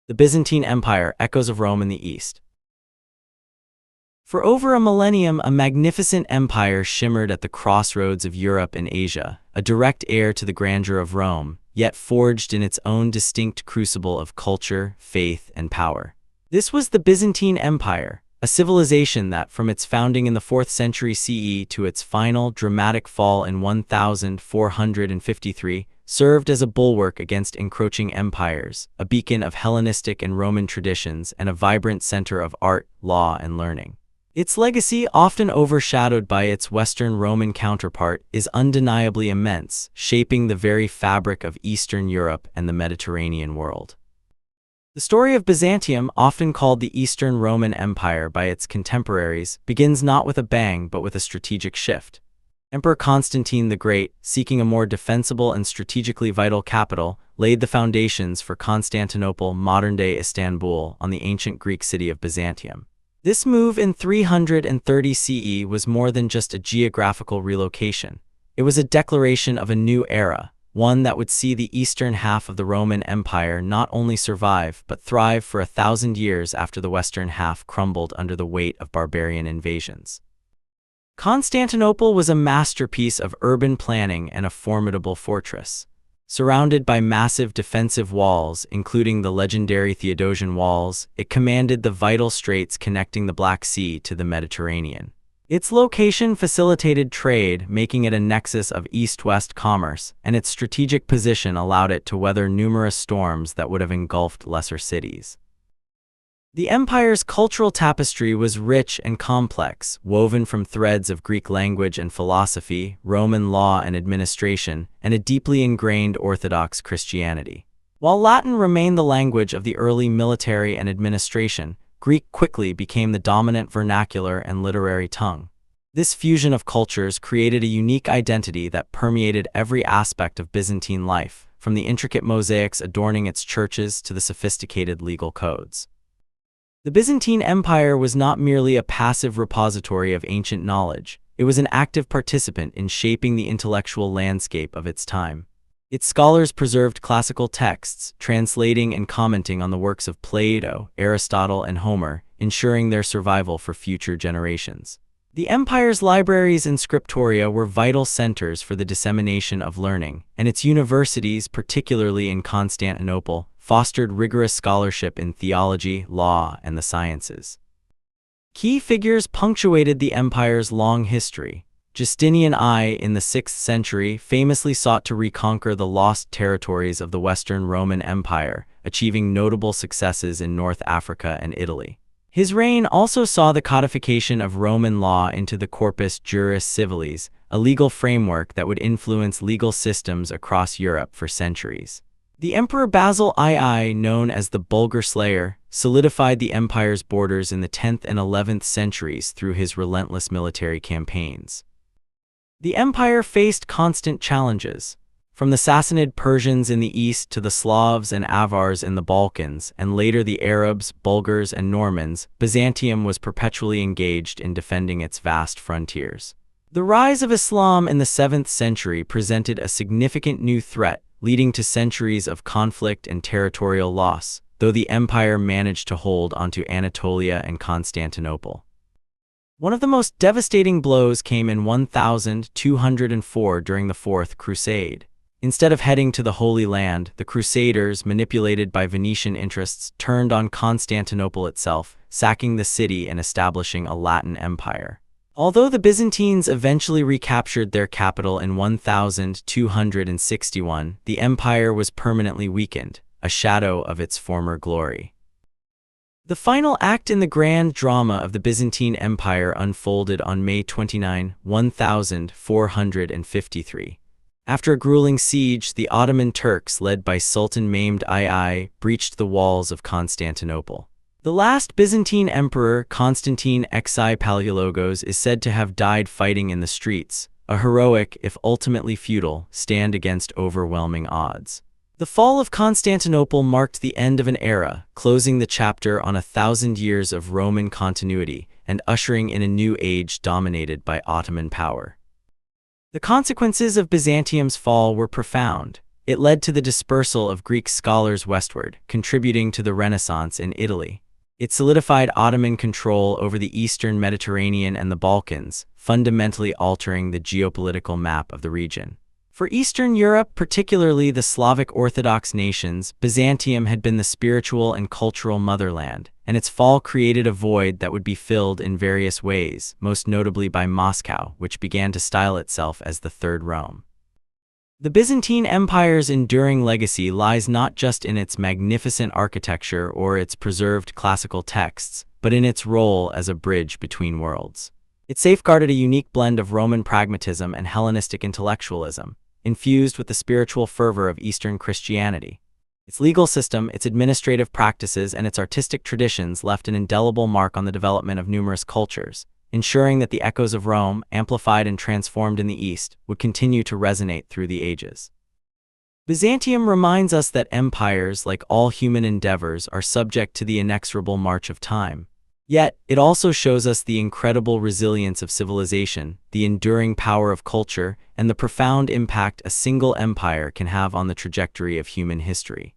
The Byzantine Empire, echoes of Rome in the East. For over a millennium, a magnificent empire shimmered at the crossroads of Europe and Asia, a direct heir to the grandeur of Rome, yet forged in its own distinct crucible of culture, faith, and power. This was the Byzantine Empire, a civilization that, from its founding in the 4th century CE to its final dramatic fall in 1453, served as a bulwark against encroaching empires, a beacon of Hellenistic and Roman traditions, and a vibrant center of art, law, and learning. Its legacy, often overshadowed by its Western Roman counterpart, is undeniably immense, shaping the very fabric of Eastern Europe and the Mediterranean world. The story of Byzantium, often called the Eastern Roman Empire by its contemporaries, begins not with a bang but with a strategic shift. Emperor Constantine the Great, seeking a more defensible and strategically vital capital, laid the foundations for Constantinople, modern-day Istanbul, on the ancient Greek city of Byzantium. This move in 330 CE was more than just a geographical relocation. It was a declaration of a new era, one that would see the eastern half of the Roman Empire not only survive but thrive for 1,000 years after the western half crumbled under the weight of barbarian invasions. Constantinople was a masterpiece of urban planning and a formidable fortress. Surrounded by massive defensive walls, including the legendary Theodosian Walls, it commanded the vital straits connecting the Black Sea to the Mediterranean. Its location facilitated trade, making it a nexus of east-west commerce, and its strategic position allowed it to weather numerous storms that would have engulfed lesser cities. The empire's cultural tapestry was rich and complex, woven from threads of Greek language and philosophy, Roman law and administration, and a deeply ingrained Orthodox Christianity. While Latin remained the language of the early military and administration, Greek quickly became the dominant vernacular and literary tongue. This fusion of cultures created a unique identity that permeated every aspect of Byzantine life, from the intricate mosaics adorning its churches to the sophisticated legal codes. The Byzantine Empire was not merely a passive repository of ancient knowledge, it was an active participant in shaping the intellectual landscape of its time. Its scholars preserved classical texts, translating and commenting on the works of Plato, Aristotle, and Homer, ensuring their survival for future generations. The empire's libraries and scriptoria were vital centers for the dissemination of learning, and its universities, particularly in Constantinople, fostered rigorous scholarship in theology, law, and the sciences. Key figures punctuated the empire's long history. Justinian I, in the 6th century, famously sought to reconquer the lost territories of the Western Roman Empire, achieving notable successes in North Africa and Italy. His reign also saw the codification of Roman law into the Corpus Juris Civilis, a legal framework that would influence legal systems across Europe for centuries. The Emperor Basil II, known as the Bulgar Slayer, solidified the empire's borders in the 10th and 11th centuries through his relentless military campaigns. The empire faced constant challenges. From the Sassanid Persians in the east to the Slavs and Avars in the Balkans, and later the Arabs, Bulgars, and Normans, Byzantium was perpetually engaged in defending its vast frontiers. The rise of Islam in the 7th century presented a significant new threat, leading to centuries of conflict and territorial loss, though the empire managed to hold onto Anatolia and Constantinople. One of the most devastating blows came in 1204 during the Fourth Crusade. Instead of heading to the Holy Land, the Crusaders, manipulated by Venetian interests, turned on Constantinople itself, sacking the city and establishing a Latin empire. Although the Byzantines eventually recaptured their capital in 1261, the empire was permanently weakened, a shadow of its former glory. The final act in the grand drama of the Byzantine Empire unfolded on May 29, 1453. After a grueling siege, the Ottoman Turks, led by Sultan Mehmed II, breached the walls of Constantinople. The last Byzantine emperor, Constantine XI Palaiologos, is said to have died fighting in the streets, a heroic, if ultimately futile, stand against overwhelming odds. The fall of Constantinople marked the end of an era, closing the chapter on 1,000 years of Roman continuity and ushering in a new age dominated by Ottoman power. The consequences of Byzantium's fall were profound. It led to the dispersal of Greek scholars westward, contributing to the Renaissance in Italy. It solidified Ottoman control over the eastern Mediterranean and the Balkans, fundamentally altering the geopolitical map of the region. For Eastern Europe, particularly the Slavic Orthodox nations, Byzantium had been the spiritual and cultural motherland, and its fall created a void that would be filled in various ways, most notably by Moscow, which began to style itself as the Third Rome. The Byzantine Empire's enduring legacy lies not just in its magnificent architecture or its preserved classical texts, but in its role as a bridge between worlds. It safeguarded a unique blend of Roman pragmatism and Hellenistic intellectualism, infused with the spiritual fervor of Eastern Christianity. Its legal system, its administrative practices, and its artistic traditions left an indelible mark on the development of numerous cultures, ensuring that the echoes of Rome, amplified and transformed in the East, would continue to resonate through the ages. Byzantium reminds us that empires, like all human endeavors, are subject to the inexorable march of time. Yet, it also shows us the incredible resilience of civilization, the enduring power of culture, and the profound impact a single empire can have on the trajectory of human history.